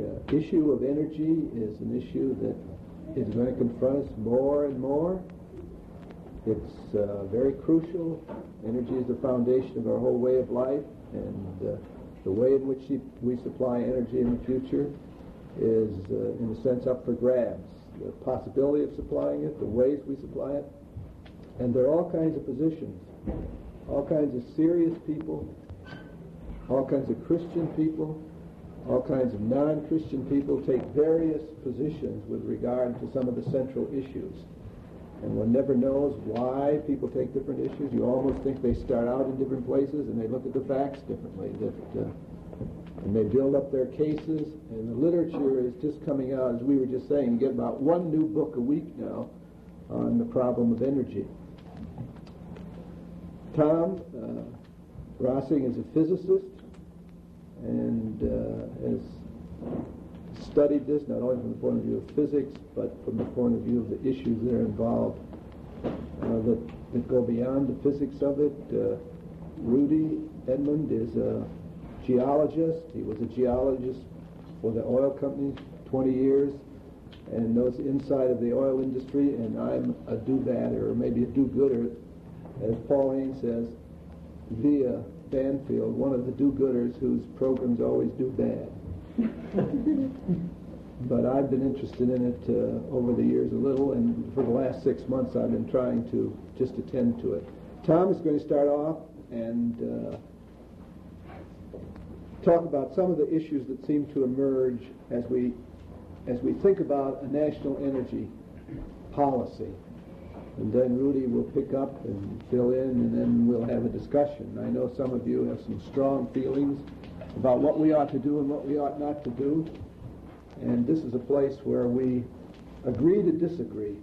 The issue of energy is an issue that is going to confront us more and more. It's very crucial. Energy is the foundation of our whole way of life, and the way in which we supply energy in the future is, in a sense, up for grabs. The possibility of supplying it, the ways we supply it, and there are all kinds of positions, all kinds of serious people, all kinds of Christian people, all kinds of non-Christian people take various positions with regard to some of the central issues. And one never knows why people take different issues. You almost think they start out in different places and they look at the facts differently. And they build up their cases. And the literature is just coming out, as we were just saying. You get about one new book a week now on the problem of energy. Tom Rossing is a physicist and has studied this not only from the point of view of physics, but from the point of view of the issues that are involved that go beyond the physics of it. Rudy Edmond is a geologist. He was a geologist for the oil companies 20 years and knows the inside of the oil industry, and I'm a do-badder, or maybe a do-gooder, as Pauline says, via Banfield, one of the do-gooders whose programs always do bad. But I've been interested in it over the years a little, and for the last 6 months I've been trying to just attend to it. Tom is going to start off and talk about some of the issues that seem to emerge as we think about a national energy policy. And then Rudy will pick up and fill in, and then we'll have a discussion. I know some of you have some strong feelings about what we ought to do and what we ought not to do. And this is a place where we agree to disagree.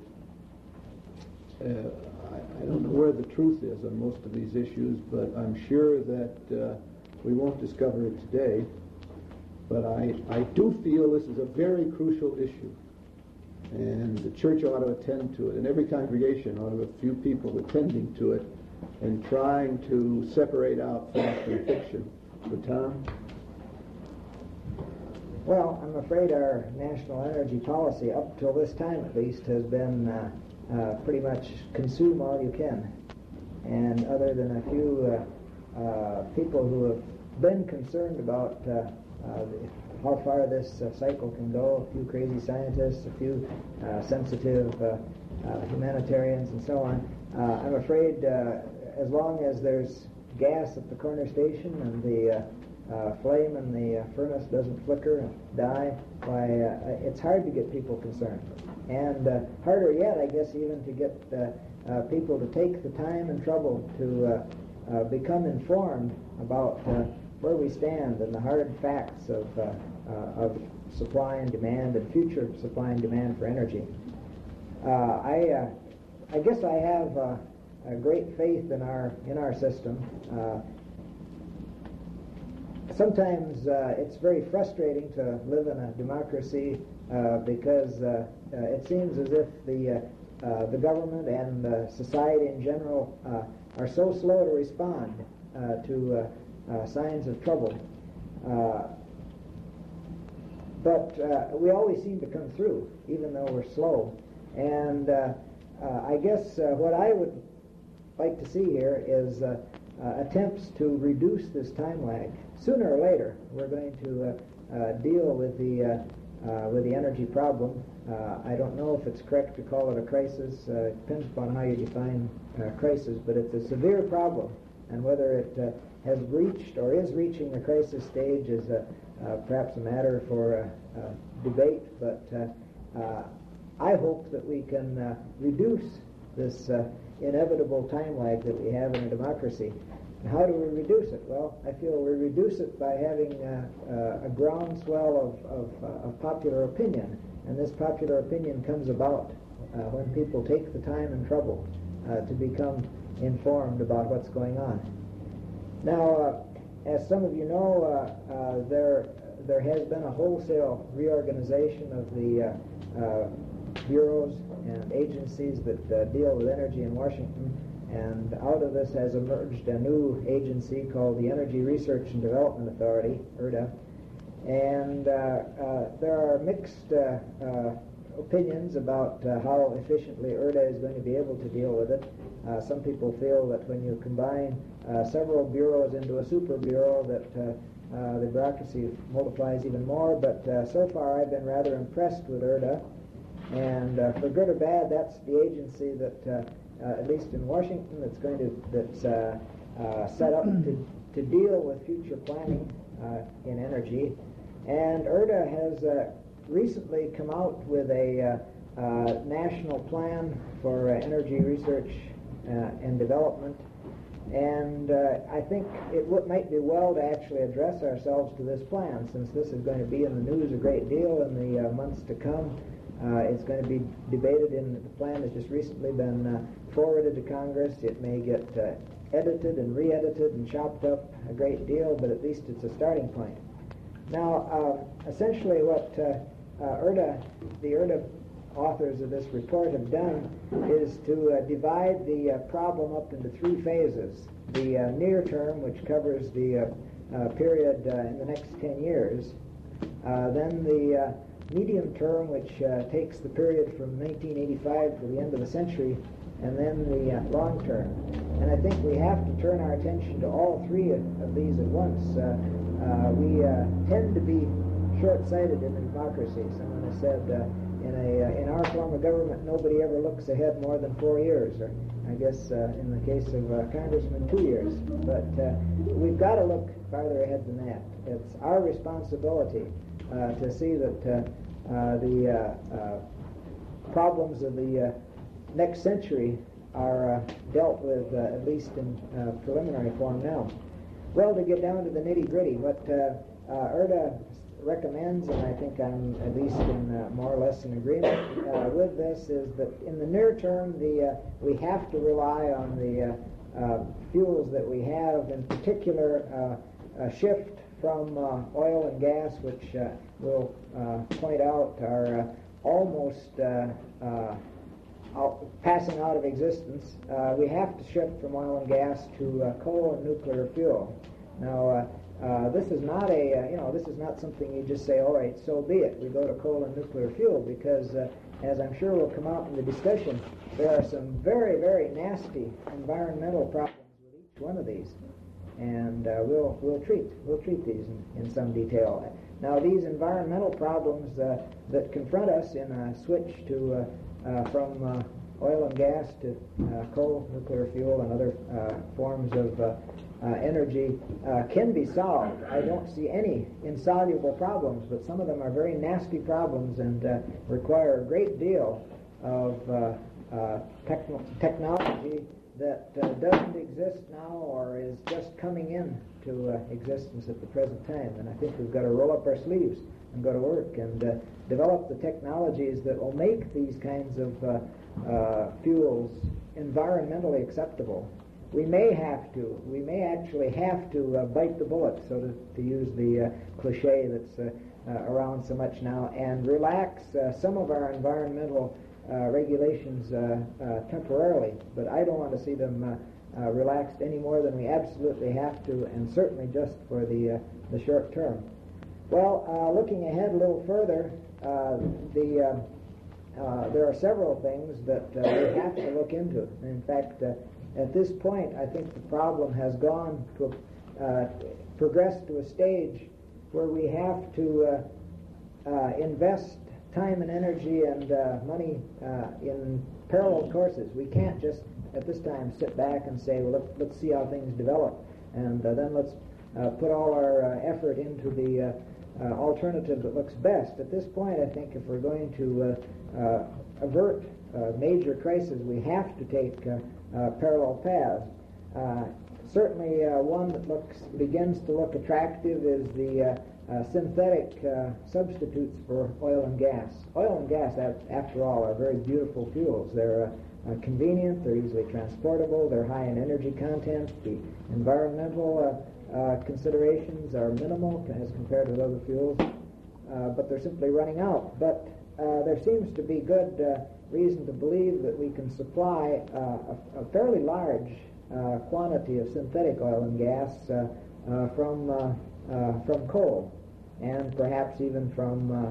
I don't know where the truth is on most of these issues, but I'm sure that we won't discover it today. But I do feel this is a very crucial issue, and the church ought to attend to it, and every congregation ought to have a few people attending to it and trying to separate out fact and fiction. So, Tom? Well, I'm afraid our national energy policy, up till this time at least, has been pretty much consume all you can. And other than a few people who have been concerned about how far this cycle can go, a few crazy scientists, a few sensitive humanitarians, and so on, I'm afraid as long as there's gas at the corner station and the flame in the furnace doesn't flicker and die, why, it's hard to get people concerned. And harder yet, I guess, even to get people to take the time and trouble to become informed about where we stand and the hard facts of supply and demand and future supply and demand for energy. I guess I have a great faith in our system. Sometimes it's very frustrating to live in a democracy because it seems as if the government and society in general are so slow to respond to signs of trouble. But we always seem to come through, even though we're slow. And I guess what I would like to see here is attempts to reduce this time lag. Sooner or later, we're going to deal with the energy problem. I don't know if it's correct to call it a crisis. It depends upon how you define crisis, but it's a severe problem, and whether it has reached or is reaching the crisis stage is perhaps a matter for debate. But I hope that we can reduce this inevitable time lag that we have in a democracy. And how do we reduce it? Well, I feel we reduce it by having a groundswell of popular opinion. And this popular opinion comes about when people take the time and trouble to become informed about what's going on. Now, as some of you know, there has been a wholesale reorganization of the bureaus and agencies that deal with energy in Washington. And out of this has emerged a new agency called the Energy Research and Development Authority, ERDA. And there are mixed opinions about how efficiently IRDA is going to be able to deal with it. Some people feel that when you combine several bureaus into a super bureau that the bureaucracy multiplies even more, but so far I've been rather impressed with IRDA. And for good or bad, that's the agency that, at least in Washington, that's set up to deal with future planning in energy. And IRDA has recently come out with a national plan for energy research and development. And I think it might be well to actually address ourselves to this plan, since this is going to be in the news a great deal in the months to come. It's going to be debated the plan has just recently been forwarded to Congress. It may get edited and re-edited and chopped up a great deal, but at least it's a starting point. Now, essentially what the IRDA authors of this report have done is to divide the problem up into three phases. The near term, which covers the period in the next 10 years. Then the medium term, which takes the period from 1985 to the end of the century, and then the long term. And I think we have to turn our attention to all three of these at once. We tend to be short-sighted in a democracy. Someone has said in our form of government, nobody ever looks ahead more than 4 years, or I guess in the case of Congressman, 2 years. But we've got to look farther ahead than that. It's our responsibility to see that the problems of the next century are dealt with, at least in preliminary form now. Well, to get down to the nitty-gritty, what IRDA recommends, and I think I'm at least in more or less in agreement with this, is that in the near term we have to rely on the fuels that we have, in particular a shift from oil and gas, which we'll point out are almost passing out of existence. We have to shift from oil and gas to coal and nuclear fuel. Now, this is not this is not something you just say, all right, so be it. We go to coal and nuclear fuel because, as I'm sure will come out in the discussion, there are some very, very nasty environmental problems with each one of these, and we'll treat these in some detail. Now, these environmental problems that confront us in a switch to from oil and gas to coal, nuclear fuel, and other forms of energy can be solved. I don't see any insoluble problems, but some of them are very nasty problems and require a great deal of technology that doesn't exist now or is just coming into existence at the present time. And I think we've got to roll up our sleeves and go to work and develop the technologies that will make these kinds of fuels environmentally acceptable. We may actually have to bite the bullet, so to use the cliche that's around so much now, and relax some of our environmental regulations temporarily. But I don't want to see them relaxed any more than we absolutely have to, and certainly just for the short term. Well, looking ahead a little further, there are several things that we have to look into. In fact, at this point, I think the problem has gone to progressed to a stage where we have to invest time and energy and money in parallel courses. We can't just at this time sit back and say, well, let's see how things develop, and then let's put all our effort into the alternative that looks best. At this point, I think if we're going to avert major crisis, we have to take parallel paths. Certainly, one that begins to look attractive is the synthetic substitutes for oil and gas. Oil and gas, after all, are very beautiful fuels. They're convenient, they're easily transportable, they're high in energy content, the environmental considerations are minimal as compared with other fuels, but they're simply running out. But there seems to be good reason to believe that we can supply a fairly large quantity of synthetic oil and gas from coal. and perhaps even from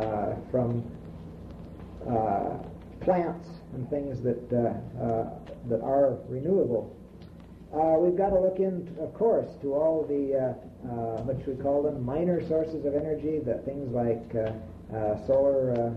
plants and things that are renewable. We've got to look in, of course, to all the what we call them minor sources of energy, the things like solar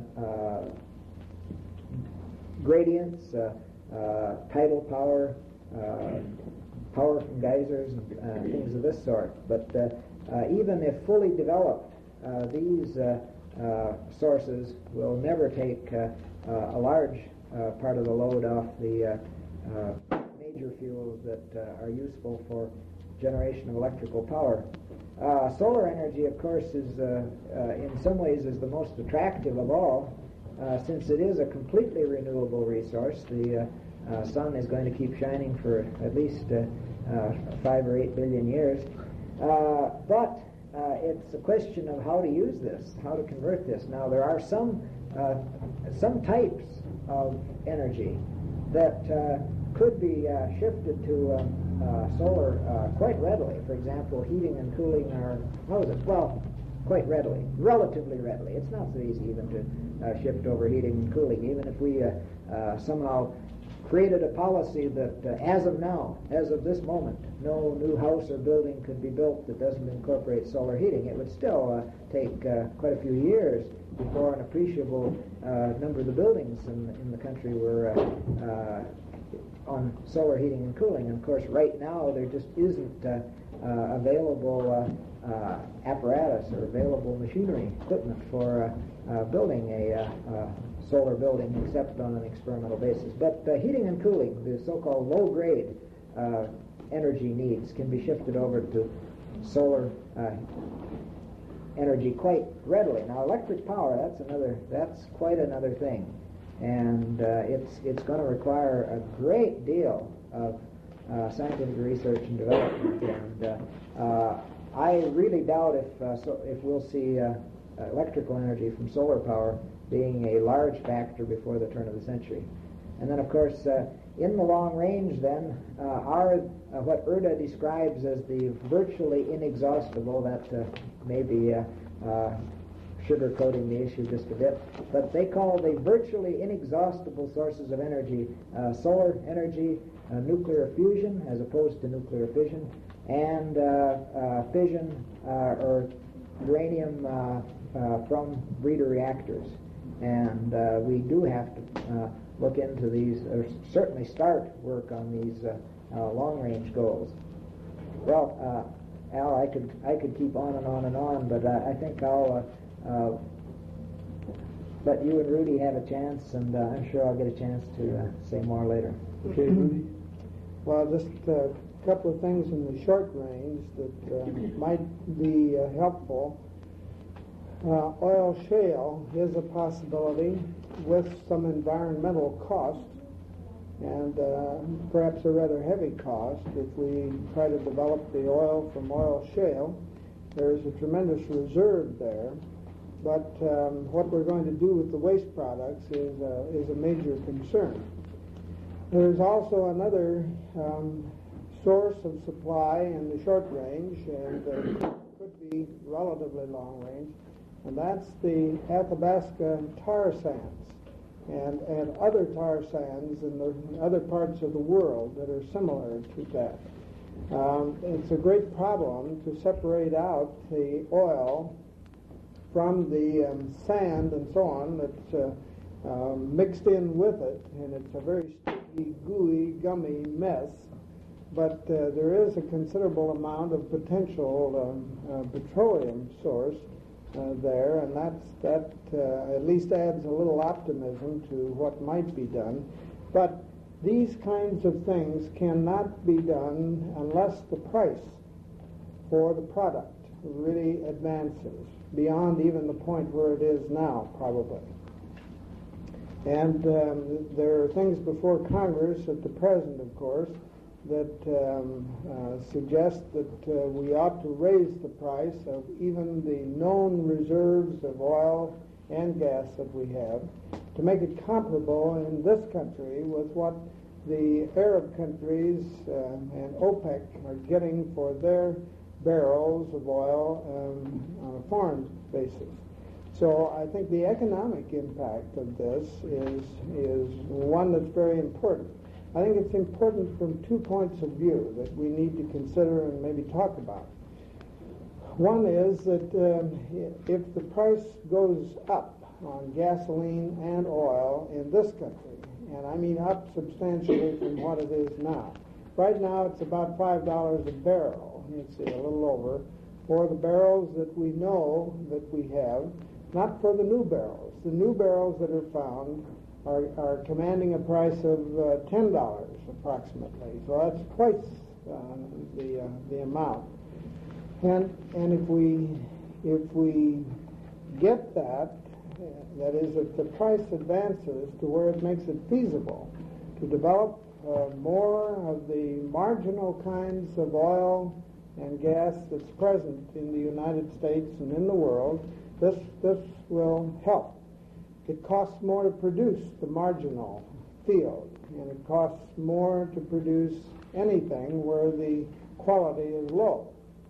gradients, tidal power, power from geysers, and things of this sort. But even if fully developed, these sources will never take a large part of the load off the major fuels that are useful for generation of electrical power. Solar energy, of course, is in some ways is the most attractive of all, since it is a completely renewable resource. The sun is going to keep shining for at least 5 or 8 billion years. But it's a question of how to use this, how to convert this. Now, there are some types of energy that could be shifted to solar quite readily. For example, heating and cooling our houses. Well, quite readily, relatively readily. It's not so easy even to shift over heating and cooling. Even if we somehow created a policy that as of now, as of this moment, no new house or building could be built that doesn't incorporate solar heating, it would still take quite a few years before an appreciable number of the buildings in the country were on solar heating and cooling. And of course, right now there just isn't available apparatus or available machinery, equipment for building a solar building except on an experimental basis. But heating and cooling, the so-called low-grade energy needs, can be shifted over to solar energy quite readily. Now, electric power, that's quite another thing. And it's going to require a great deal of scientific research and development. And I really doubt if we'll see electrical energy from solar power being a large factor before the turn of the century. And then, of course, in the long range, then, are what Erda describes as the virtually inexhaustible, that may be sugarcoating the issue just a bit, but they call the virtually inexhaustible sources of energy solar energy, nuclear fusion as opposed to nuclear fission, and fission or uranium from breeder reactors. And we do have to look into these, or certainly start work on these long-range goals. Well, Al, I could keep on and on and on, but I think I'll let you and Rudy have a chance, and I'm sure I'll get a chance to say more later. Okay, Rudy. Well, just a couple of things in the short range that might be helpful. Oil shale is a possibility with some environmental cost, and perhaps a rather heavy cost if we try to develop the oil from oil shale. There's a tremendous reserve there, but what we're going to do with the waste products is a major concern. There's also another source of supply in the short range, and could be relatively long range, and that's the Athabasca tar sands and other tar sands in the other parts of the world that are similar to that. It's a great problem to separate out the oil from the sand and so on that's mixed in with it, and it's a very sticky, gooey, gummy mess. But there is a considerable amount of potential petroleum source there, and that at least adds a little optimism to what might be done. But these kinds of things cannot be done unless the price for the product really advances beyond even the point where it is now, probably. And there are things before Congress at the present, of course, that suggest that we ought to raise the price of even the known reserves of oil and gas that we have to make it comparable in this country with what the Arab countries and OPEC are getting for their barrels of oil on a foreign basis. So I think the economic impact of this is one that's very important. I think it's important from 2 points of view that we need to consider and maybe talk about. One is that if the price goes up on gasoline and oil in this country, and I mean up substantially from what it is now. Right now it's about $5 a barrel, a little over, for the barrels that we know that we have, not for the new barrels. The new barrels that are found are commanding a price of $10 approximately, so that's twice the amount. And if we get that, that is, if the price advances to where it makes it feasible to develop more of the marginal kinds of oil and gas that's present in the United States and in the world, this will help. It costs more to produce the marginal field, and it costs more to produce anything where the quality is low.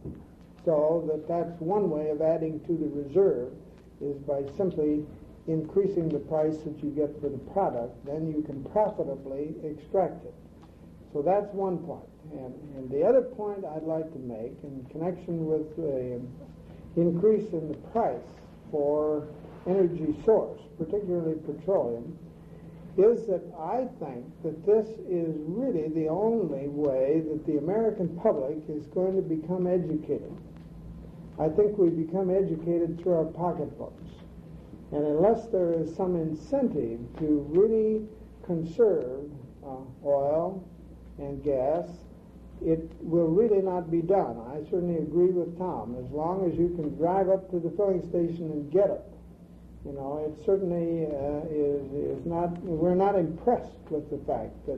So that's one way of adding to the reserve, is by simply increasing the price that you get for the product. Then you can profitably extract it. So that's one point. And the other point I'd like to make in connection with the increase in the price for energy source, particularly petroleum, is that I think that this is really the only way that the American public is going to become educated. I think we become educated through our pocketbooks. And unless there is some incentive to really conserve oil and gas, it will really not be done. I certainly agree with Tom. As long as you can drive up to the filling station and get it, it certainly is not. We're not impressed with the fact that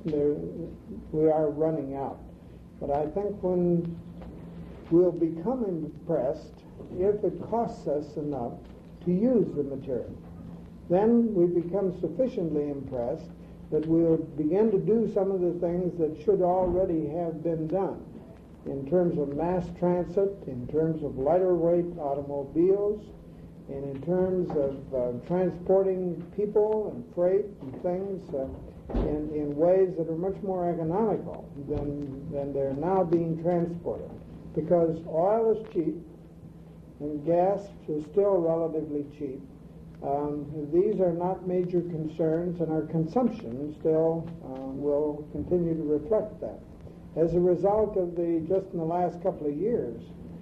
we are running out. But I think when we'll become impressed if it costs us enough to use the material, then we become sufficiently impressed that we'll begin to do some of the things that should already have been done in terms of mass transit, in terms of lighter weight automobiles, and in terms of transporting people and freight and things in ways that are much more economical than they're now being transported. Because oil is cheap and gas is still relatively cheap. These are not major concerns, and our consumption still will continue to reflect that. As a result of just in the last couple of years,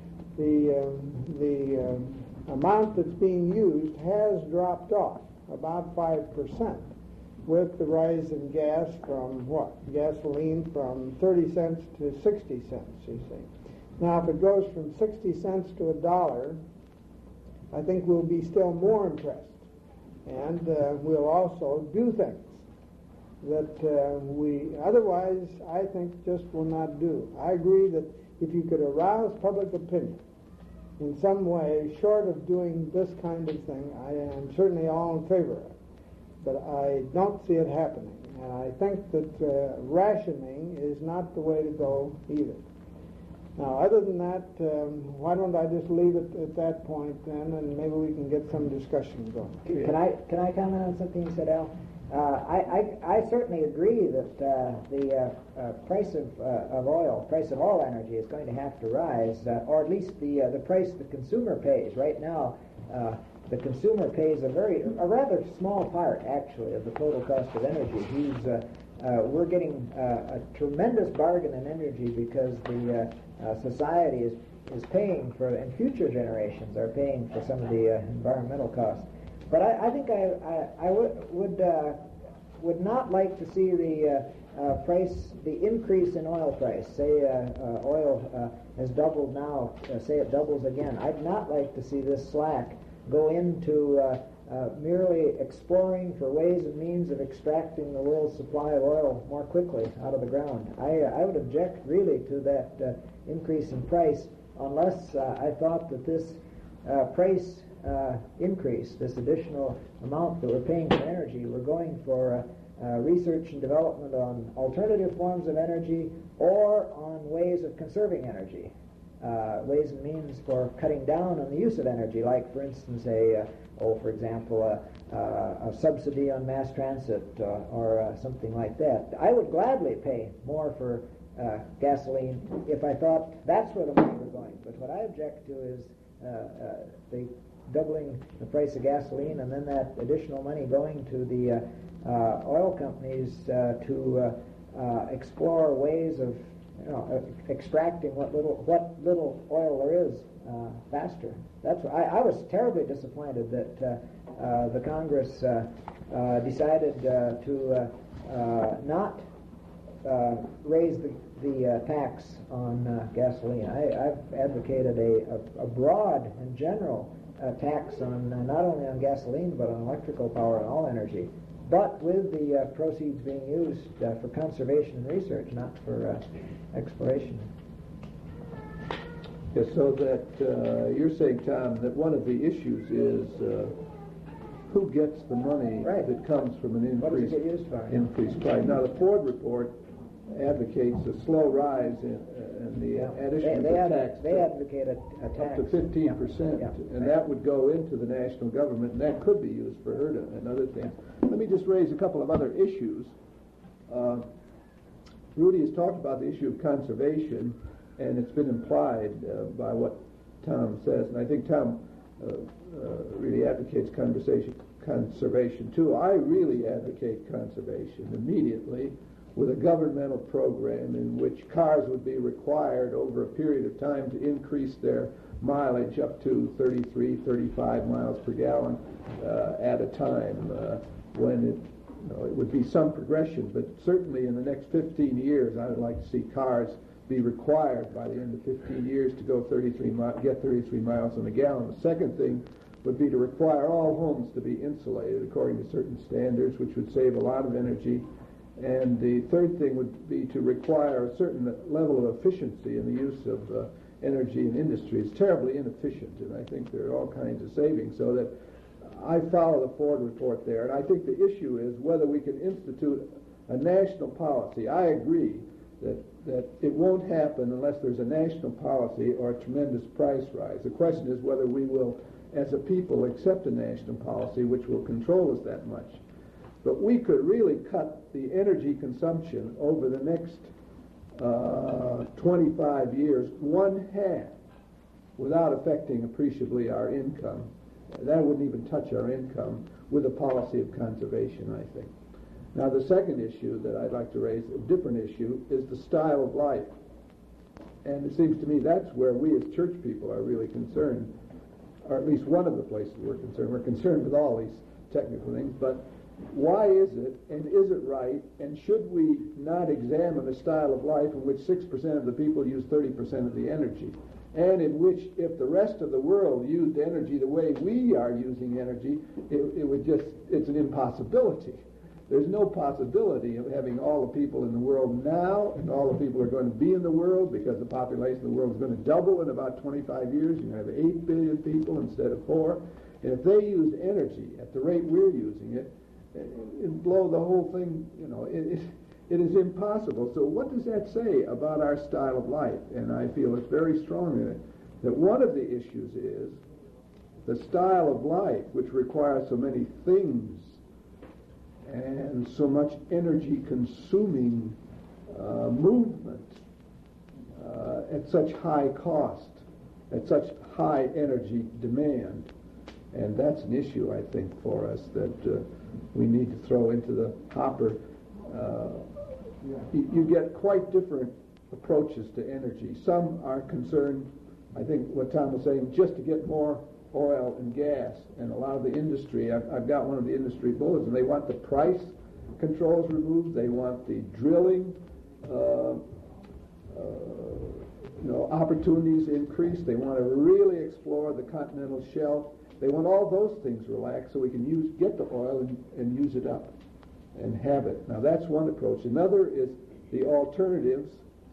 the amount that's being used has dropped off about 5%, with the rise in gas from gasoline from 30 cents to 60 cents, you see. Now, if it goes from 60 cents to $1, I think we'll be still more impressed. And we'll also do things that we otherwise, I think, just will not do. I agree that if you could arouse public opinion in some way, short of doing this kind of thing, I am certainly all in favor of it. But I don't see it happening. And I think that rationing is not the way to go either. Now, other than that, why don't I just leave it at that point then, and maybe we can get some discussion going. Can I comment on something you said, Al? I certainly agree that the price of oil, price of all energy, is going to have to rise, or at least the price the consumer pays. Right now, the consumer pays a rather small part, actually, of the total cost of energy. We're getting a tremendous bargain in energy because the society is paying for, and future generations are paying for some of the environmental costs. But I think I would not like to see the increase in oil price. Say oil has doubled now. Say it doubles again. I'd not like to see this slack go into merely exploring for ways and means of extracting the world's supply of oil more quickly out of the ground. I would object really to that increase in price unless I thought that this price increase, this additional amount that we're paying for energy, we're going for research and development on alternative forms of energy or on ways of conserving energy. ways and means for cutting down on the use of energy, like, for instance, for example, a subsidy on mass transit or something like that. I would gladly pay more for gasoline if I thought that's where the money was going. But what I object to is the doubling the price of gasoline and then that additional money going to the oil companies to explore ways of extracting what little oil there is faster. That's why I was terribly disappointed that the Congress decided to not raise the tax on gasoline. I've advocated a broad and general tax on not only on gasoline but on electrical power and all energy, but with the proceeds being used for conservation and research, not for exploration. Yes, so that you're saying, Tom, that one of the issues is who gets the money that comes from an increased price. Now, the Ford report advocates a slow rise in the addition of the tax. They advocate a tax up to 15%, and that would go into the national government, and that could be used for HERDA and other things. Let me just raise a couple of other issues. Rudy has talked about the issue of conservation, and it's been implied by what Tom says, and I think Tom really advocates conservation too. I really advocate conservation immediately, with a governmental program in which cars would be required over a period of time to increase their mileage up to 33, 35 miles per gallon at a time, when it would be some progression, but certainly in the next 15 years I would like to see cars be required by the end of 15 years to go get 33 miles on the gallon. The second thing would be to require all homes to be insulated according to certain standards, which would save a lot of energy. And the third thing would be to require a certain level of efficiency in the use of energy in industry. It's terribly inefficient, and I think there are all kinds of savings. So that I follow the Ford report there, and I think the issue is whether we can institute a national policy. I agree that it won't happen unless there's a national policy or a tremendous price rise. The question is whether we will, as a people, accept a national policy which will control us that much. But we could really cut the energy consumption over the next 25 years, one half, without affecting appreciably our income. That wouldn't even touch our income with a policy of conservation, I think. Now, the second issue that I'd like to raise, a different issue, is the style of life. And it seems to me that's where we as church people are really concerned, or at least one of the places we're concerned. We're concerned with all these technical things, but why is it, and is it right, and should we not examine a style of life in which 6% of the people use 30% of the energy, and in which, if the rest of the world used energy the way we are using energy, it's an impossibility. There's no possibility of having all the people in the world now and all the people who are going to be in the world, because the population of the world is going to double in about 25 years. You're going to have 8 billion people instead of 4. And if they used energy at the rate we're using it, it'd blow the whole thing, it is impossible. So what does that say about our style of life? And I feel it's very strong in it, that one of the issues is the style of life, which requires so many things and so much energy-consuming movement at such high cost, at such high energy demand. And that's an issue, I think, for us that we need to throw into the hopper. You get quite different approaches to energy. Some are concerned, I think what Tom was saying, just to get more oil and gas and allow the industry. I've got one of the industry bulletins, and they want the price controls removed. They want the drilling opportunities increased. They want to really explore the continental shelf. They want all those things relaxed so we can get the oil and use it up and have it. Now that's one approach. Another is the alternatives,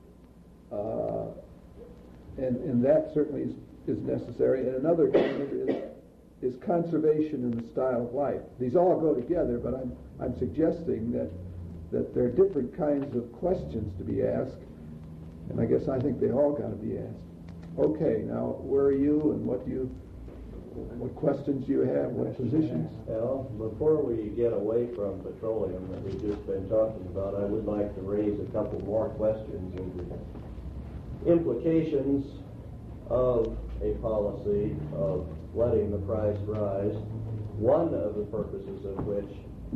and that certainly is necessary. And another kind is conservation in the style of life. These all go together, but I'm suggesting that there are different kinds of questions to be asked, and I think they all got to be asked. Okay, now where are you, and what questions do you have? What positions? Well, before we get away from petroleum that we've just been talking about, I would like to raise a couple more questions and the implications of a policy of letting the price rise. One of the purposes of which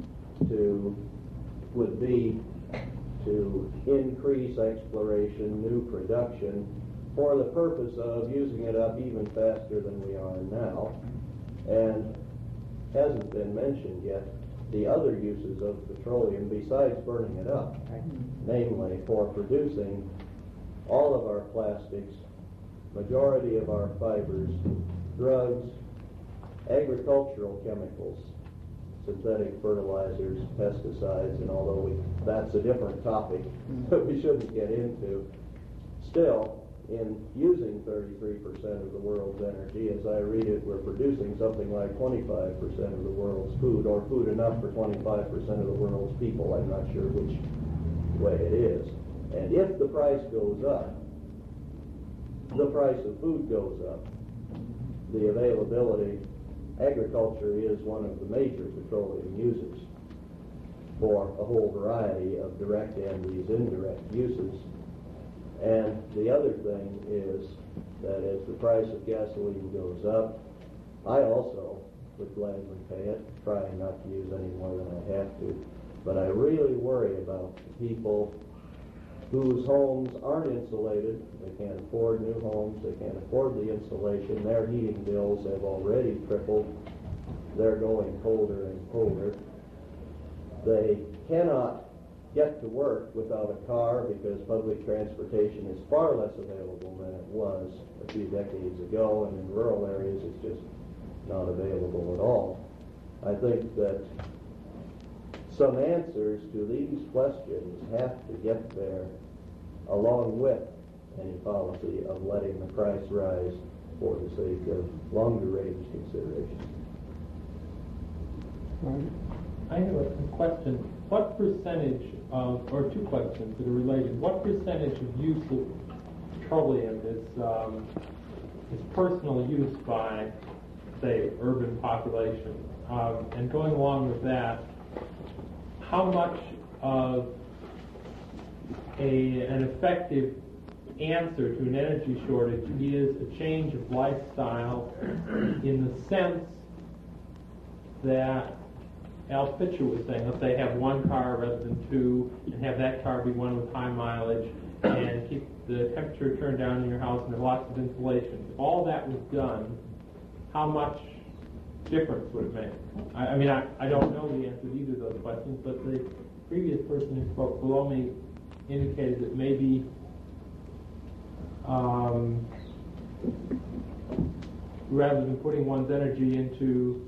would be to increase exploration, new production, for the purpose of using it up even faster than we are now. And hasn't been mentioned yet the other uses of petroleum besides burning it up, namely for producing all of our plastics, majority of our fibers, drugs, agricultural chemicals, synthetic fertilizers, pesticides, and although that's a different topic that we shouldn't get into, still, in using 33% of the world's energy, as I read it, we're producing something like 25% of the world's food, or food enough for 25% of the world's people. I'm not sure which way it is. And if the price goes up, the price of food goes up, the availability, agriculture is one of the major petroleum users for a whole variety of direct and these indirect uses. And the other thing is that as the price of gasoline goes up, I also would gladly pay it, trying not to use any more than I have to. But I really worry about the people whose homes aren't insulated. They can't afford new homes. They can't afford the insulation. Their heating bills have already tripled. They're going colder and colder. They cannot get to work without a car because public transportation is far less available than it was a few decades ago, and in rural areas it's just not available at all. I think that some answers to these questions have to get there along with any policy of letting the price rise for the sake of longer range considerations. I have a question. What percentage of, or two questions that are related, what percentage of use of petroleum is personal use by, say, urban population? And going along with that, how much of an effective answer to an energy shortage is a change of lifestyle in the sense that Al Pitcher was saying, let's say have one car rather than two, and have that car be one with high mileage, and keep the temperature turned down in your house and have lots of insulation. If all that was done, how much difference would it make? I don't know the answer to either of those questions, but the previous person who spoke below me indicated that maybe rather than putting one's energy into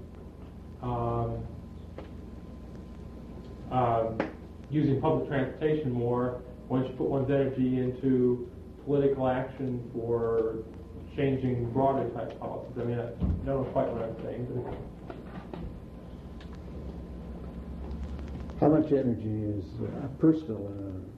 using public transportation more, one should put one's energy into political action for changing broader type policies. I don't know quite what I'm saying. How much energy is personal?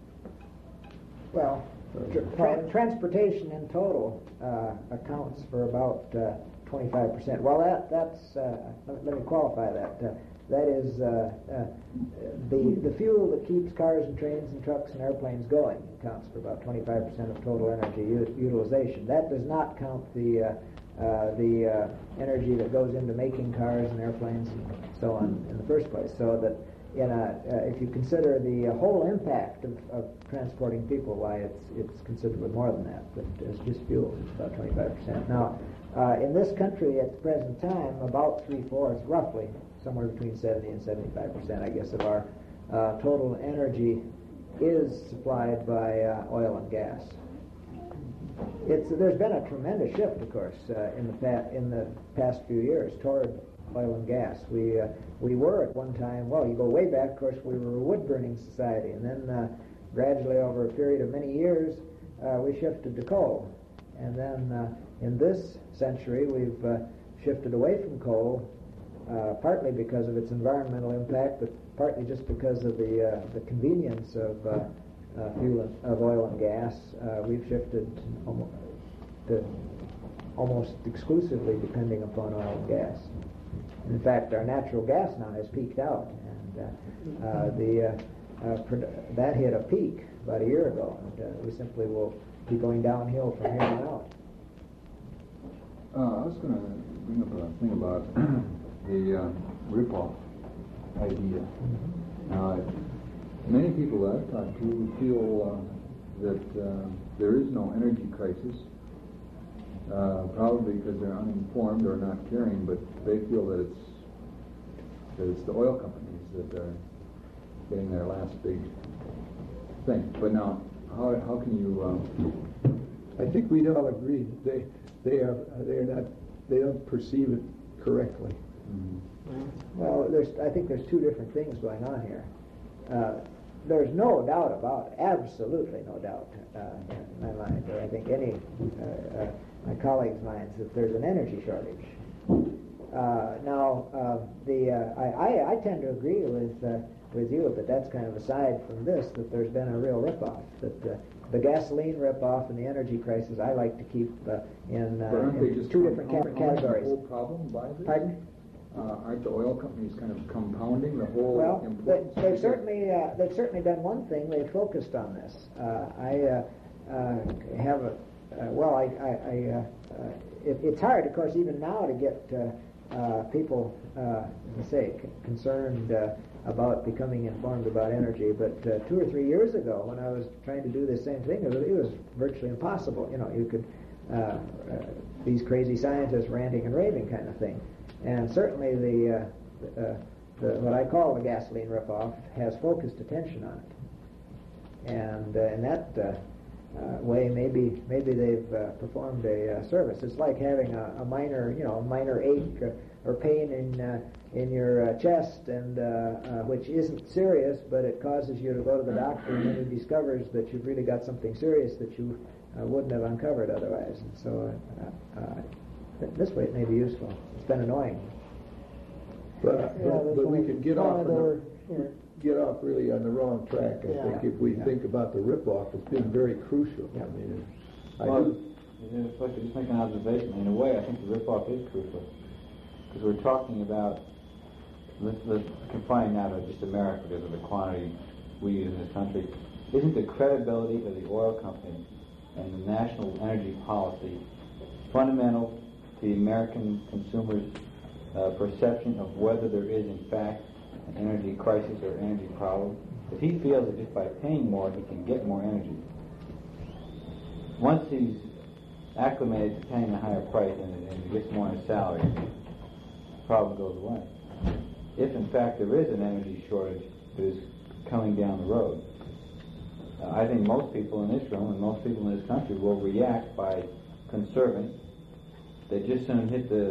Well, transportation in total accounts for about 25%. Well, that's let me qualify that. That is the fuel that keeps cars and trains and trucks and airplanes going accounts for about 25% of total energy utilization. That does not count the energy that goes into making cars and airplanes and so on in the first place. So that if you consider the whole impact of transporting people, why it's considerably more than that. But as just fuel, it's about 25%. Now, in this country at the present time, about 3/4, roughly, somewhere between 70 and 75%, I guess, of our total energy is supplied by oil and gas. There's been a tremendous shift, of course, in the past few years toward oil and gas. We were at one time, well, you go way back, of course, we were a wood-burning society, and then gradually over a period of many years, we shifted to coal. And then in this century, we've shifted away from coal, partly because of its environmental impact, but partly just because of the convenience of fuel of oil and gas. We've shifted to almost exclusively depending upon oil and gas. In fact, our natural gas now has peaked out, and that hit a peak about a year ago, and we simply will be going downhill from here on out. I was going to bring up a thing about the rip-off idea. Many people that I've talked to feel that there is no energy crisis, probably because they're uninformed or not caring, but they feel that it's the oil companies that are getting their last big thing. But now, how can you? I think we'd all agree that they don't perceive it correctly. Mm-hmm. Well, I think there's two different things going on here. There's no doubt about, absolutely no doubt in my mind, or I think any my colleagues' minds, that there's an energy shortage. I tend to agree with you, but that's kind of aside from this, that there's been a real rip-off. That the gasoline rip-off and the energy crisis I like to keep in two different categories. The whole problem by this? Pardon? Aren't the oil companies kind of compounding the whole importance? They've certainly done one thing. They've focused on this. It's hard, of course, even now to get people, concerned about becoming informed about energy. But 2 or 3 years ago, when I was trying to do the same thing, it was virtually impossible. You could these crazy scientists ranting and raving kind of thing. And certainly the what I call the gasoline ripoff has focused attention on it. And in that way, maybe they've performed a service. It's like having a minor ache or pain in your chest, and which isn't serious, but it causes you to go to the doctor, and then he discovers that you've really got something serious that you wouldn't have uncovered otherwise. And so this way it may be useful. It's been annoying. But we could get off really on the wrong track, I think, if we think about the rip-off as being very crucial. Yeah. I mean, if I could just make an observation, in a way I think the rip-off is crucial. Because we're talking about, let's confine now to just America because of the quantity we use in this country. Isn't the credibility of the oil company and the national energy policy fundamental to the American consumer's perception of whether there is in fact an energy crisis or energy problem? If he feels that just by paying more he can get more energy, once he's acclimated to paying a higher price and he gets more in his salary, the problem goes away. If in fact there is an energy shortage that is coming down the road, I think most people in this room and most people in this country will react by conserving. They just soon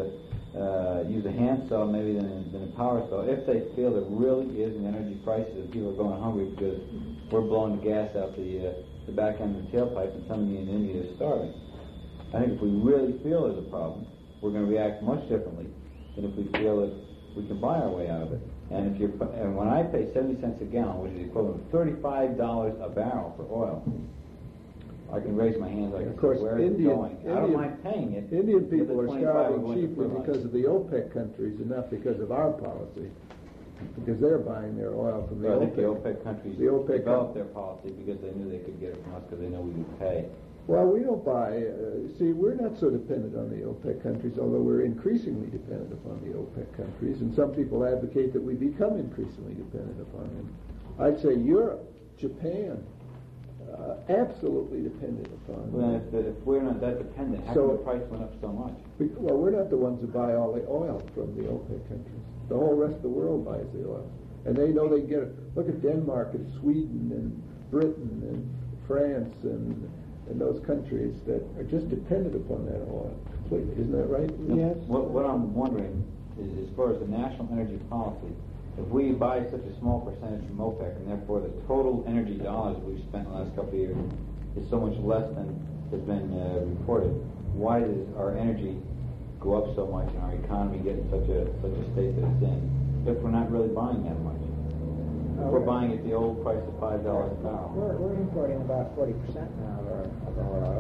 use a hand saw maybe than a power saw if they feel there really is an energy crisis and people are going hungry because we're blowing the gas out the back end of the tailpipe and somebody in India is starving. I think if we really feel there's a problem, we're going to react much differently than if we feel that we can buy our way out of it. And when I pay 70 cents a gallon, which is the equivalent of $35 a barrel for oil, I can raise my hands like, of course, where is it going? I don't mind paying it. Indian people are starving chiefly because of the OPEC countries and not because of our policy, because they're buying their oil from the OPEC. I think the OPEC countries developed their policy because they knew they could get it from us because they know we would pay. Well, we don't buy. We're not so dependent on the OPEC countries, although we're increasingly dependent upon the OPEC countries, and some people advocate that we become increasingly dependent upon them. I'd say Europe, Japan, absolutely dependent upon. Well, if we're not that dependent, how come the price went up so much? Well, we're not the ones that buy all the oil from the OPEC countries. The whole rest of the world buys the oil, and they know they get it. Look at Denmark and Sweden and Britain and France and those countries that are just dependent upon that oil completely. Isn't that right? Yes. What I'm wondering is, as far as the national energy policy, if we buy such a small percentage from OPEC, and therefore the total energy dollars we've spent in the last couple of years is so much less than has been reported, why does our energy go up so much and our economy get in such a state that it's in if we're not really buying that much? We're buying at the old price of $5 a barrel. We're importing about 40% now of our oil.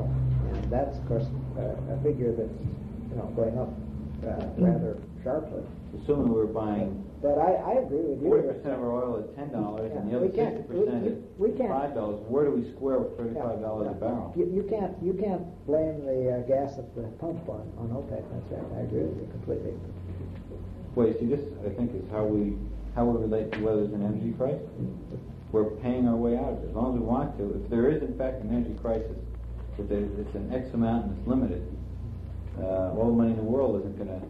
And that's, of course, a figure that's going up rather sharply. Assuming we're buying But I agree with you. 40% of our oil at $10 and the other 60% at $5. Where do we square with $35 a barrel? You can't blame the gas at the pump on OPEC. That's right. I agree with you completely. Wait, see, this I think is how we relate to whether there's an energy crisis. We're paying our way out of it as long as we want to. If there is in fact an energy crisis, if it's an X amount and it's limited, all the money in the world isn't going to.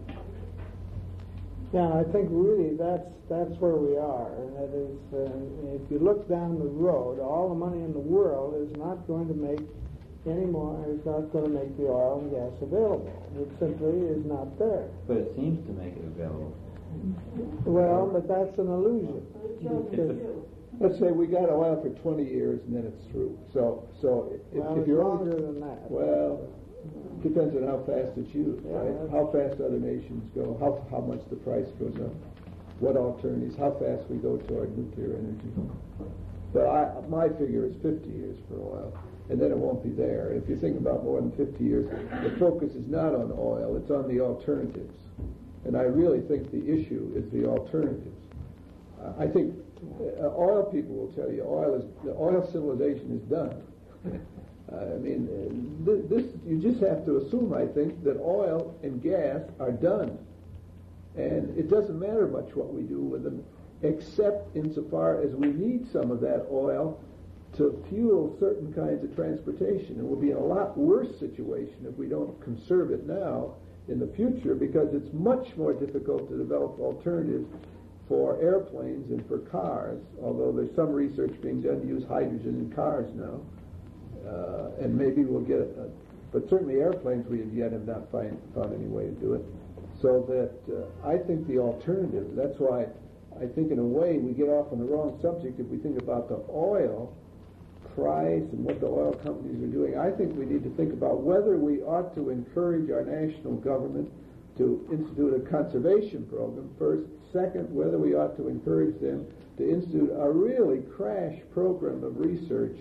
Yeah, I think really that's where we are. And that is, if you look down the road, all the money in the world is not going to make any more. It's not going to make the oil and gas available. It simply is not there. But it seems to make it available. Well, but that's an illusion. Let's say we got oil for 20 years and then it's through. So if you're longer than that. Well, depends on how fast it's used, right? How fast other nations go, how much the price goes up, what alternatives, how fast we go toward nuclear energy. But my figure is 50 years for oil, and then it won't be there. If you think about more than 50 years, the focus is not on oil, it's on the alternatives. And I really think the issue is the alternatives. I think oil people will tell you the oil civilization is done. I mean, this you just have to assume, I think, that oil and gas are done. And it doesn't matter much what we do with them, except insofar as we need some of that oil to fuel certain kinds of transportation. And we'll be in a lot worse situation if we don't conserve it now in the future, because it's much more difficult to develop alternatives for airplanes and for cars, although there's some research being done to use hydrogen in cars now. And maybe we'll get it, but certainly airplanes we have not found any way to do it. So that I think the alternative, that's why I think in a way we get off on the wrong subject if we think about the oil price and what the oil companies are doing. I think we need to think about whether we ought to encourage our national government to institute a conservation program first. Second, whether we ought to encourage them to institute a really crash program of research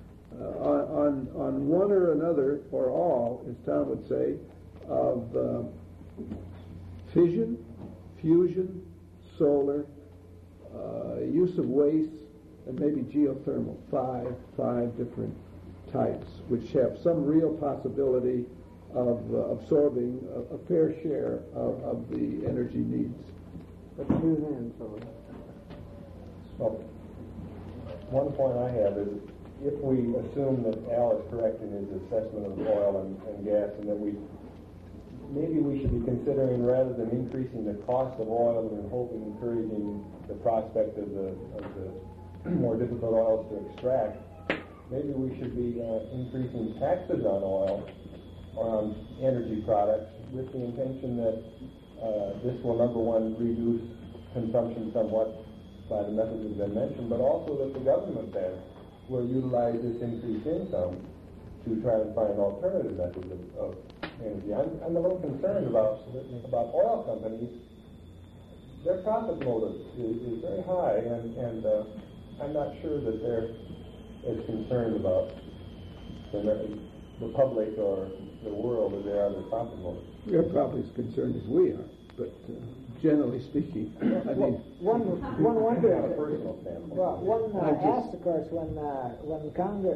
on one or another, or all, as Tom would say, of fission, fusion, solar, use of waste, and maybe geothermal, five different types, which have some real possibility of absorbing a fair share of the energy needs. But two hands on it. Well, one point I have is, if we assume that Al is correct in his assessment of oil and gas, and that maybe we should be considering, rather than increasing the cost of oil and encouraging the prospect of the more difficult oils to extract, maybe we should be increasing taxes on oil or on energy products, with the intention that this will, number one, reduce consumption somewhat by the methods that have been mentioned, but also that the government then will utilize this increased income to try and find alternative methods of energy. I'm a little concerned about oil companies. Their profit motive is very high, and I'm not sure that they're as concerned about the public or the world as they are their profit motive. They're probably as concerned as we are, but generally speaking, I mean, one wonders. On a personal standpoint. Well, one asks, of course, when Congress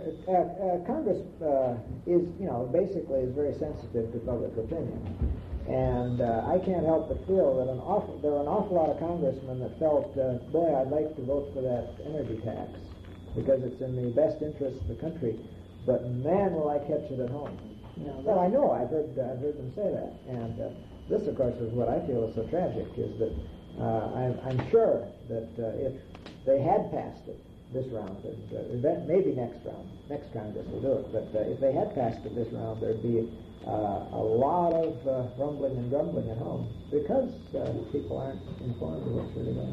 is, basically is very sensitive to public opinion, and I can't help but feel that there are an awful lot of congressmen that felt, boy, I'd like to vote for that energy tax because it's in the best interest of the country, but man, will I catch it at home. Well, I know, I've heard them say that, and this, of course, is what I feel is so tragic, is that I'm sure that if they had passed it this round, and maybe next Congress will do it, but if they had passed it this round, there'd be a lot of rumbling and grumbling at home because people aren't informed of what's really going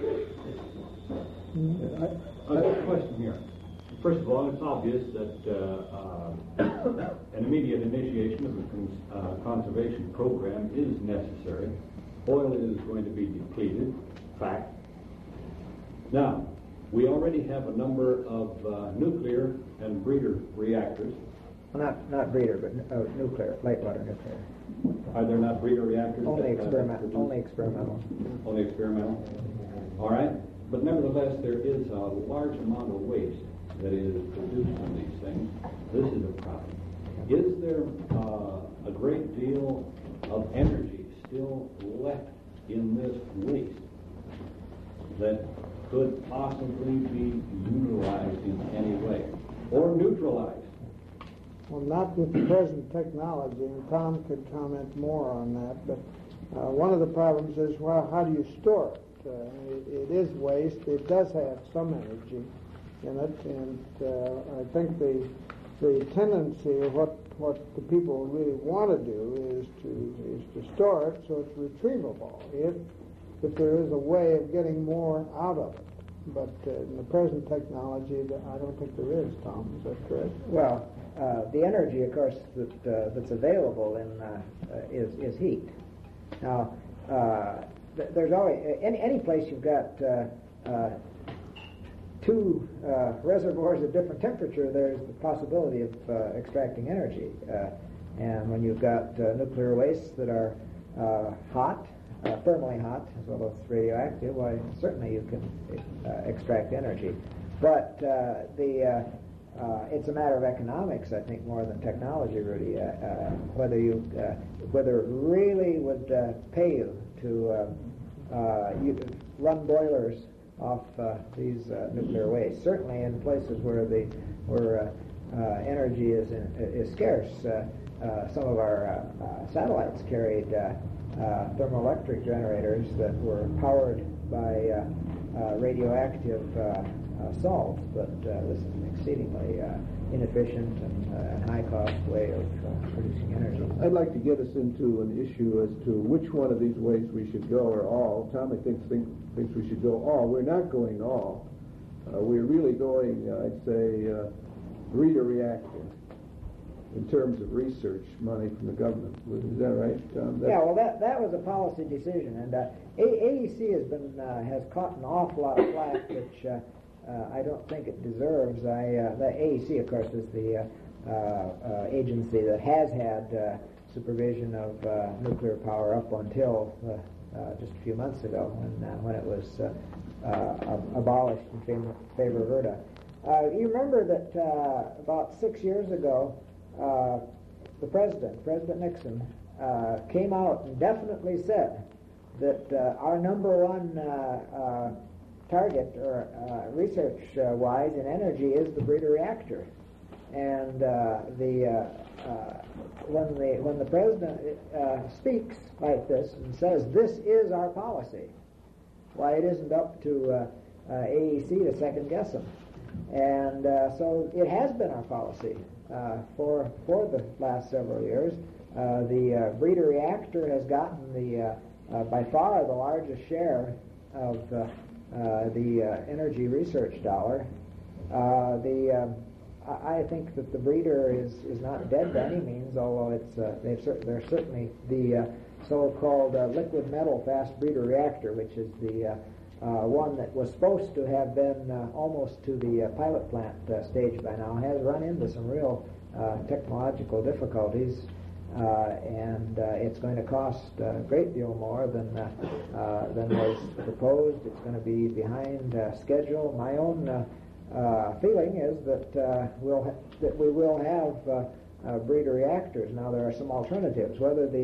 on. I have a question here. First of all, it's obvious that an immediate initiation of a conservation program is necessary. Oil is going to be depleted, fact. Now, we already have a number of nuclear and breeder reactors not breeder, but nuclear, light water nuclear. Are there not breeder reactors? Only that, experimental. Only experimental. Only experimental. All right. But nevertheless, there is a large amount of waste that is produced from these things. This is a problem. Is there a great deal of energy still left in this waste that could possibly be utilized in any way or neutralized? Well, not with the present technology, and Tom could comment more on that, but one of the problems is, well, how do you store it? It is waste. It does have some energy in it, and I think the tendency of what the people really want to do is to store it so it's retrievable if there is a way of getting more out of it. But in the present technology, I don't think there is, Tom. Is that correct? Well, the energy, of course, that's available is heat. Now, there's always any place you've got two reservoirs of different temperature. There's the possibility of extracting energy, and when you've got nuclear wastes that are hot, thermally hot as well as radioactive, why certainly you can extract energy. But it's a matter of economics, I think, more than technology, really. Whether it really would pay you to run boilers off these nuclear wastes. Certainly, in places where energy is scarce, some of our satellites carried thermoelectric generators that were powered by radioactive salts, but this is an exceedingly inefficient and high-cost way of producing energy. I'd like to get us into an issue as to which one of these ways we should go, or all. Tom, I think we should go all. We're not going all. We're really going, I'd say, breeder reactor in terms of research money from the government. Is that right, Tom? Yeah, well, that was a policy decision, and AEC has caught an awful lot of flack, which I don't think it deserves. The AEC, of course, is the agency that has had supervision of nuclear power up until just a few months ago, when it was abolished in favor of ERDA. You remember that about 6 years ago, the President Nixon, came out and definitely said that our number one target, or research-wise in energy, is the breeder reactor. And when the president speaks like this and says this is our policy, why, it isn't up to AEC to second guess him. And so it has been our policy for the last several years. The breeder reactor has gotten by far the largest share of the energy research dollar. I think that the breeder is not dead by any means, although they're certainly the so-called liquid metal fast breeder reactor, which is the one that was supposed to have been almost to the pilot plant stage by now, has run into some real technological difficulties, and it's going to cost a great deal more than was proposed. It's going to be behind schedule. My own feeling is that we will have breeder reactors. Now, there are some alternatives.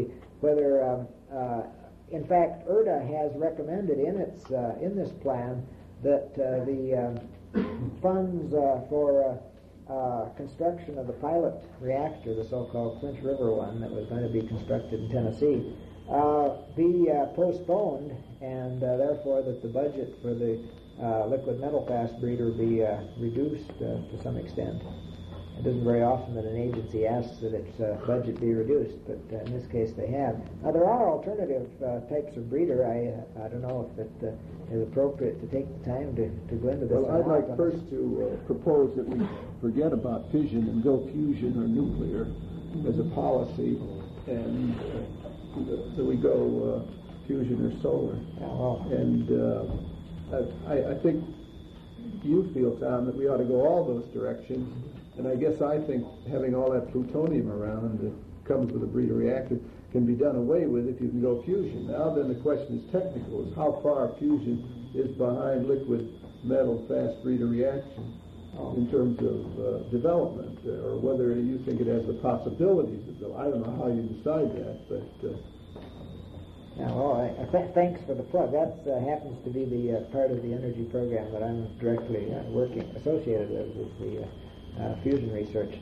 In fact, ERDA has recommended in this plan that the funds for construction of the pilot reactor, the so-called Clinch River one that was going to be constructed in Tennessee, be postponed, and therefore that the budget for the liquid metal fast breeder be reduced to some extent. It isn't very often that an agency asks that its budget be reduced, but in this case they have. Now, there are alternative types of breeder. I don't know if it is appropriate to take the time to go into this. Well, I'd like first to propose that we forget about fission and go fusion or nuclear as a policy, and that we go fusion or solar. And I think you feel, Tom, that we ought to go all those directions, And I guess I think having all that plutonium around that comes with a breeder reactor can be done away with if you can go fusion. Now then the question is technical, is how far fusion is behind liquid metal fast breeder reaction in terms of development, or whether you think it has the possibilities of development. I don't know how you decide that, but... Yeah, well, thanks for the plug. That happens to be the part of the energy program that I'm directly associated with the fusion research.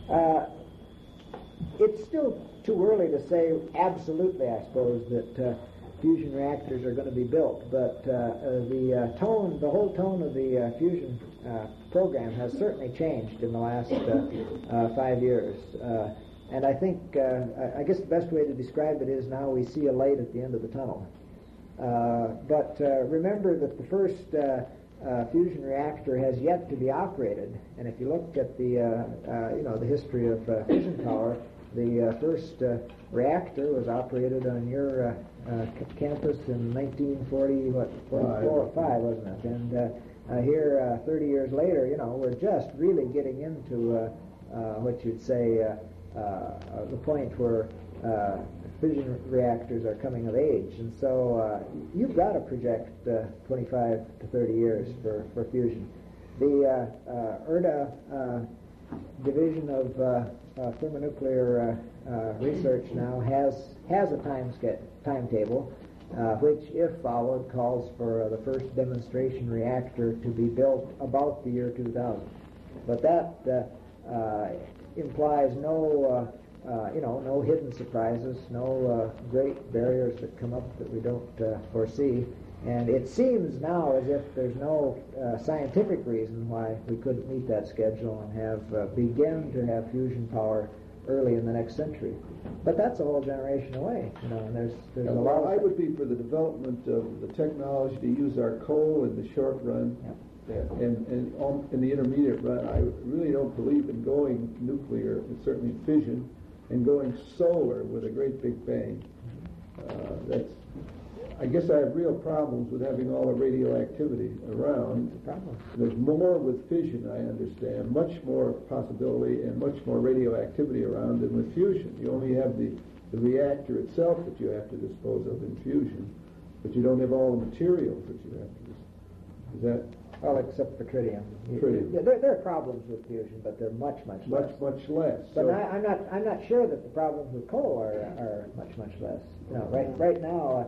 It's still too early to say absolutely, I suppose, that fusion reactors are going to be built, but the whole tone of the fusion program has certainly changed in the last 5 years. And I think, I guess the best way to describe it is now we see a light at the end of the tunnel. But remember that the first fusion reactor has yet to be operated. And if you look at the history of fusion power, the first reactor was operated on your campus in 1945, wasn't it? And here, 30 years later, we're just really getting into what you'd say the point where fission reactors are coming of age. And so you've got to project 25 to 30 years for fusion. The ERDA division of thermonuclear research now has a timetable which, if followed, calls for the first demonstration reactor to be built about the year 2000. But that implies no hidden surprises, no great barriers that come up that we don't foresee. And it seems now as if there's no scientific reason why we couldn't meet that schedule and have begin to have fusion power early in the next century. But that's a whole generation away, and there's a lot. I would be for the development of the technology to use our coal in the short run. Yeah. And in the intermediate run, I really don't believe in going nuclear, and certainly fission, and going solar with a great big bang. I guess I have real problems with having all the radioactivity around. There's more with fission, I understand, much more possibility and much more radioactivity around than with fusion. You only have the reactor itself that you have to dispose of in fusion, but you don't have all the materials that you have to dispose of. Is that... Well, except for tritium. Tritium. There are problems with fusion, but they're much less. Much less. But I'm not sure that the problems with coal are much less. Right now,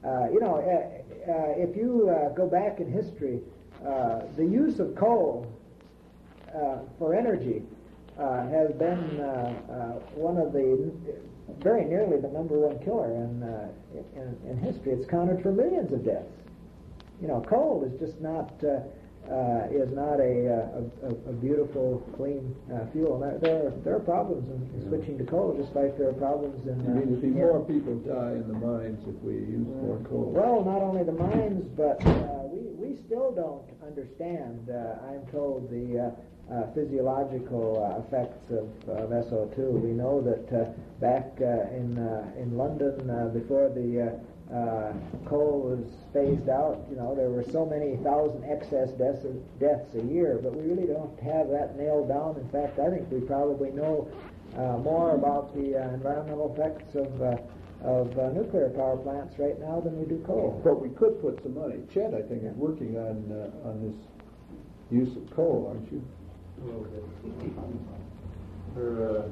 if you go back in history, the use of coal for energy has been one of the very nearly the number one killer in history. It's counted for millions of deaths. Coal is just not a beautiful, clean fuel. There are problems in switching to coal, just like there are problems in... You mean there'd be more people die in the mines if we use more coal? Well, not only the mines, but we still don't understand, I'm told, the physiological effects of SO2. We know that back in London, before the coal was phased out, there were so many thousand excess deaths a year, but we really don't have that nailed down. In fact, I think we probably know more about the environmental effects of nuclear power plants right now than we do coal. But we could put some money. Chet, I think, is working on this use of coal, aren't you? A little bit.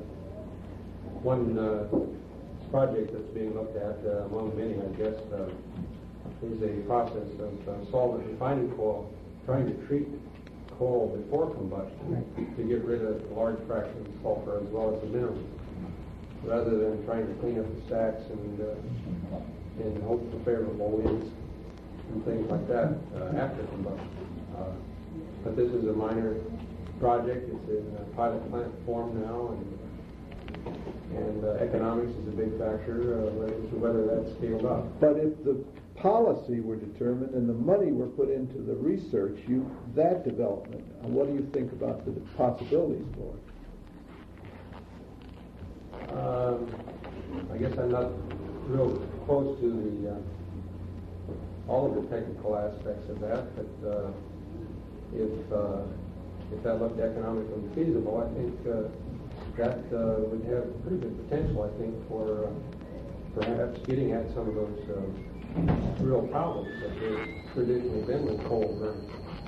One project that's being looked at, among many, I guess, is a process of solvent refining coal, trying to treat coal before combustion to get rid of large fractions of sulfur as well as the minerals, rather than trying to clean up the stacks and hope for favorable winds and things like that after combustion. But this is a minor project. It's in a pilot plant form now, and economics is a big factor as to whether that's scaled up. But if the policy were determined and the money were put into the research, that development, what do you think about the possibilities for it? I guess I'm not real close to all of the technical aspects of that, but if if that looked economically feasible, I think that would have pretty good potential, I think, for perhaps getting at some of those real problems that have traditionally been with coal burning.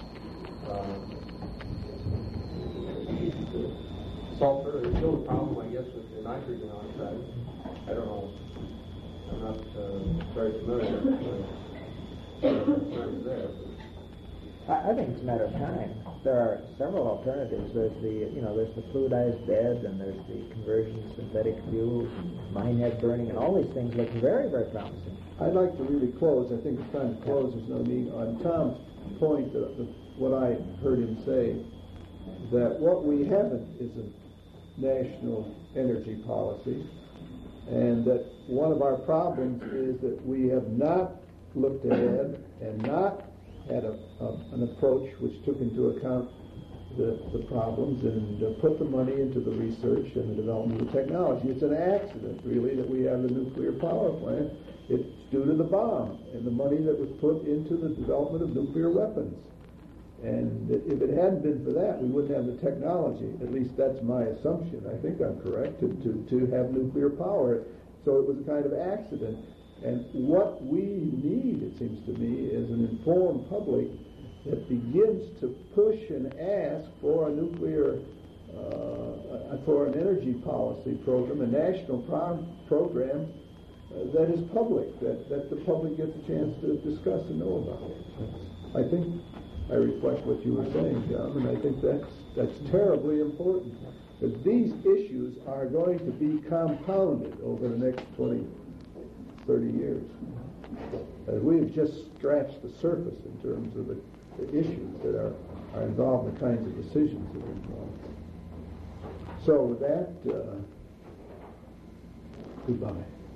Sulfur is still a problem, I guess, with the nitrogen oxide. I don't know. I'm not very familiar with the concerns there. I think it's a matter of time. There are several alternatives. There's the fluidized bed, and there's the conversion to synthetic fuels, minehead burning, and all these things look very, very promising. I'd like to really close. I think it's time to close. There's no need. On Tom's point, what I heard him say, that what we haven't is a national energy policy, and that one of our problems is that we have not looked ahead and not had an approach which took into account the problems and put the money into the research and the development of the technology. It's an accident, really, that we have the nuclear power plant. It's due to the bomb and the money that was put into the development of nuclear weapons. And if it hadn't been for that, we wouldn't have the technology. At least that's my assumption. I think I'm correct, to have nuclear power. So it was a kind of accident. And what we need, it seems to me, is an informed public that begins to push and ask for a nuclear, for an energy policy program, a national program that is public, that the public gets a chance to discuss and know about. I think I reflect what you were saying, John, and I think that's terribly important, because these issues are going to be compounded over the next 20, 30 years. We've just scratched the surface in terms of the issues that are involved in the kinds of decisions that are involved. So with that, goodbye.